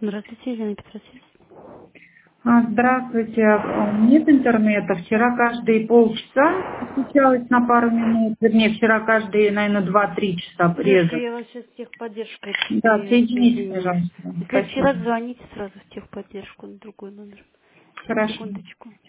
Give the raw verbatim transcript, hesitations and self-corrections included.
Здравствуйте, Елена Петросовна. А, Здравствуйте. А, Нет интернета. Вчера каждые полчаса отключалась на пару минут. Вернее, вчера каждые, наверное, два-три часа Девушка, резко. я вас сейчас в техподдержку Да, э, соедините, соединю. пожалуйста. В следующий раз Спасибо. звоните сразу в техподдержку на другой номер. Сейчас, Хорошо. секундочку.